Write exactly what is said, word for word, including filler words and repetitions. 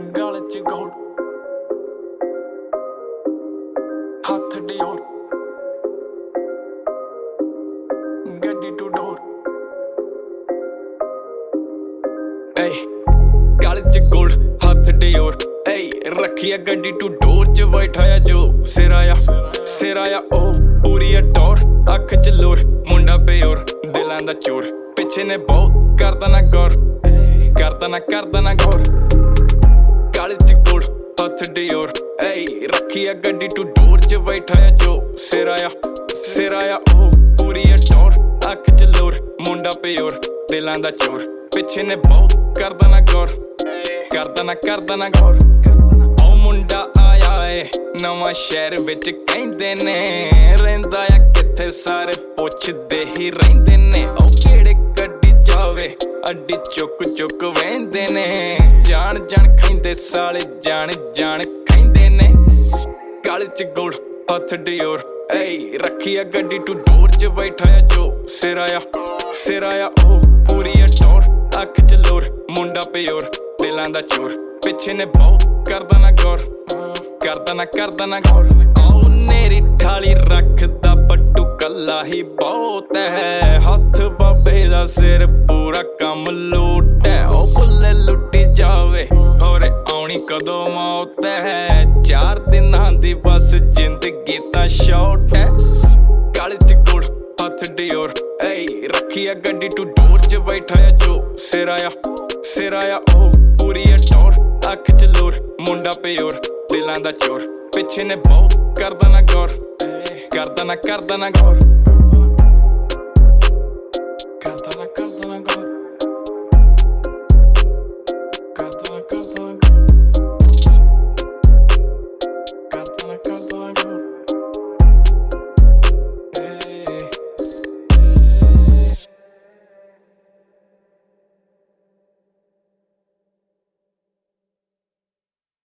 ਗਲ ਚ ਗੋਲ ਹੱਥ ਡਿਓਰ ਗੱਡੀ ਟੂ ਡੋਰ ਏ ਗਲ ਚ ਗੋਲ ਹੱਥ ਡਿਓਰ ਏ ਰੱਖਿਆ ਗੱਡੀ ਟੂ ਡੋਰ ਚ ਬੈਠਾਇਆ ਜੋ ਸਿਰਾਇਆ ਸਿਰਾਇਆ ਉਹ ਪੂਰੀ ਆ ਟੌਰ ਅੱਖ ਚ ਲੋਰ ਮੁੰਡਾ ਪਿਓਰ ਦਿਲਾਂ ਦਾ ਚੋਰ ਪਿੱਛੇ ਨੇ ਬਹੁਤ ਕਰਦਾ ਨਾ ਗੌਰ ਕਰਦਾ ਨਾ ਕਰਦਾ ਨਾ ਗੌਰ ਗਲ ਚ ਗੋਲ ਹੱਥ ਡਿਓਰ ਏ ਰੱਖਿਆ ਗੱਡੀ ਟੂ ਡੋਰ ਚ ਬੈਠਾਇਆ ਜੋ ਸਿਰਾਇਆ ਸਿਰਾਇਆ ਉਹ ਪੂਰੀ ਆ ਟੌਰ ਅੱਖ ਚ ਲੋਰ ਮੁੰਡਾ ਪਿਓਰ ਦਿਲਾਂ ਦਾ ਚੋਰ ਪਿੱਛੇ ਨੇ ਬਹੁਤ ਕਰਦਾ ਨਾ ਗੌਰ ਕਰਦਾ ਨਾ ਕਰਦਾ ਨਾ ਗੌਰ ਉਹ ਮੁੰਡਾ ਆਇਆ ਏ ਨਵਾਂ ਸ਼ਹਿਰ ਵਿੱਚ ਕਹਿੰਦੇ ਨੇ ਰਹਿੰਦਾ ਆ ਕਿੱਥੇ ਸਾਰੇ ਪੁੱਛਦੇ ਹੀ ਰਹਿੰਦੇ ਨੇ ਉਹ ਕਿਹੜੇ ਗੱਡੀ ਜਾਵੇ ਅੱਡੀ ਚੁੱਕ ਚੁੱਕ ਵਹਿੰਦੇ ਨੇ ਜਾਣ ਜਾਣ ਖੈਂਦੇ ਸਾਲੇ ਜਾਣ ਜਾਣ ਖੈਂਦੇ ਨੇ ਗਲ ਚ ਗੋਲ ਹੱਥ ਡਿਓਰ ਏ ਰੱਖਿਆ ਗੱਡੀ ਟੂ ਡੋਰ ਚ ਬੈਠਾਇਆ ਜੋ ਸਿਰਾਇਆ ਸਿਰਾਇਆ ਉਹ ਪੂਰੀ ਆ ਟੌਰ ਅੱਖ ਚ ਲੋਰ ਮੁੰਡਾ ਪਿਓਰ ਦਿਲਾਂ ਦਾ ਚੋਰ ਪਿੱਛੇ ਨੇ ਬਹੁਤ ਕਰਦਾ ਨਾ ਗੌਰ ਕਰਦਾ ਨਾ ਕਰਦਾ ਨਾ ਗੌਰ ਆਉ ਨੇਰੀ ਠਾਲੀ ਰੱਖਦਾ ਪੱਟੂ ਕੱਲਾ ਹੀ ਬਹੁਤ ਹੈ ਹੱਥ ਬਾਬੇ ਦਾ ਸਿਰ ਪੂਰਾ ਕੰਮ ਲੂਟ ਹੈ ਉਹ ਬੁੱਲੇ ਲੁੱਟੀ ਜਾਵੇ ਹੋਰ ਆਉਣੀ ਕਦੋਂ ਮੌਤ ਹੈ ਚਾਰ ਦਿਨਾਂ ਦੀ ਬਸ ਜ਼ਿੰਦਗੀ ਤਾਂ ਸ਼ਾਰਟ ਹੈ ਗਲ ਚ ਗੋਲ ਹੱਥ ਡਿਓਰ ਏ ਰੱਖਿਆ ਗੱਡੀ ਟੂ ਡੋਰ ਚ ਬੈਠਾਇਆ ਜੋ ਸਿਰਾਇਆ ਸਿਰਾਇਆ ਉਹ ਪੂਰੀ ਆ ਟੌਰ ਅੱਖ ਚ ਲੋਰ ਮੁੰਡਾ ਪਿਓਰ ਦਿਲਾਂ ਦਾ ਚੋਰ ਪਿੱਛੇ ਨੇ ਬਹੁਤ ਕਰਦਾ ਨਾ ਗੌਰ ਕਰਦਾ ਨਾ ਕਰਦਾ ਨਾ ਗੌਰ